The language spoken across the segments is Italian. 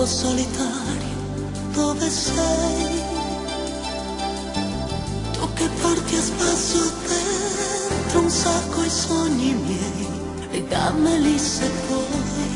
solitario, dove sei? Tu che porti a spasso dentro un sacco i sogni miei, e dammeli se puoi.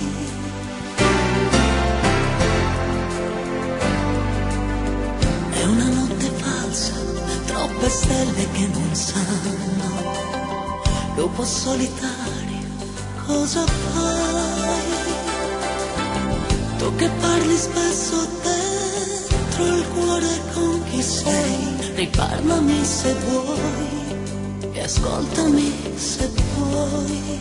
È una notte falsa, troppe stelle che non sanno. Lupo solitario, cosa fai? Tu che parli spesso dentro il cuore con chi sei, riparlami se vuoi e ascoltami se puoi.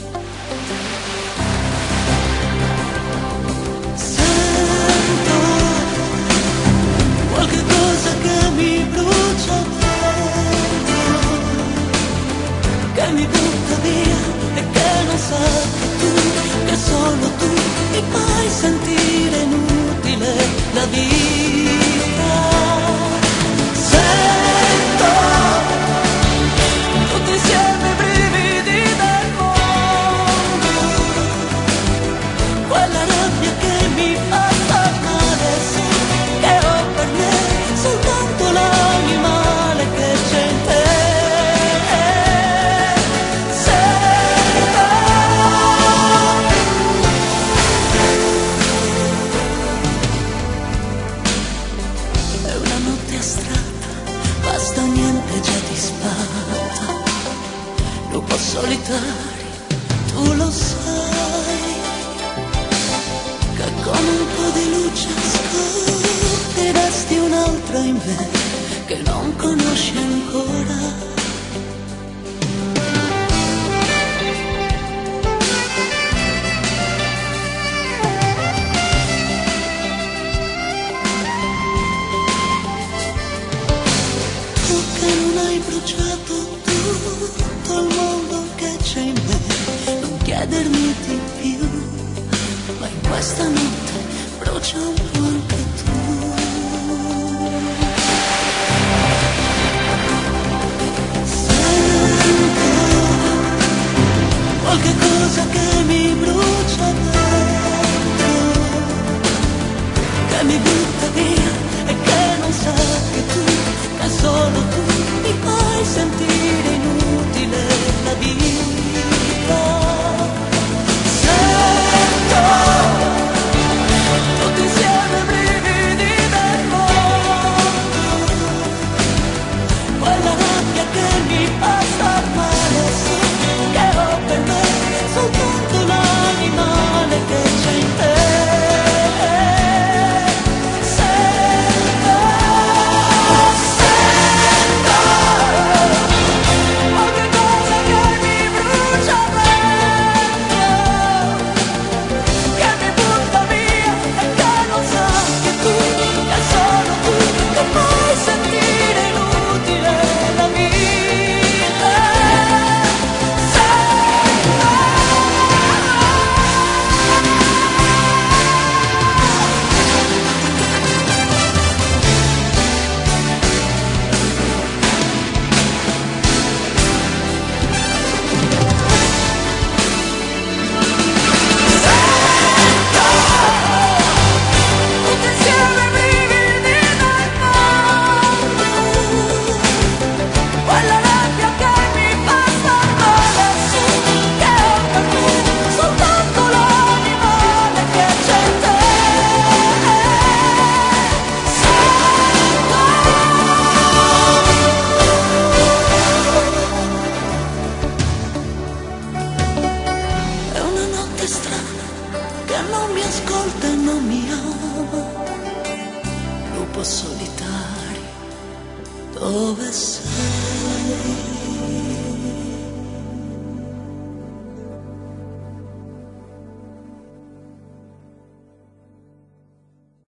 Sento qualche cosa che mi brucia dentro, che mi butta via e che non sa che tu, che solo tu mi fai sentire inutile la vita. Sento tutti insieme i brividi del mondo, quella rabbia che mi fa star male, sì, che ho per me soltanto l'animale che c'è in te. Basta niente già ti spaventa, lupo solitario, tu lo sai, che con un po' di luce scopriresti un'altra in me che non conosci ancora. Bruciato tutto il mondo che c'è in me, non chiedermi di più, ma in questa notte brucia un po' anche tu. Sento qualche cosa che mi brucia dentro, che mi butta via e che non sa che tu, che solo tu mi fai sentire inutile la vita. Sento tutti insieme i brividi del mondo, quella rabbia che mi fa star male, sì, che ho per me soltanto l'animale che c'è in te. Non mi ascolta e non mi ama, lupo solitario, dove sei?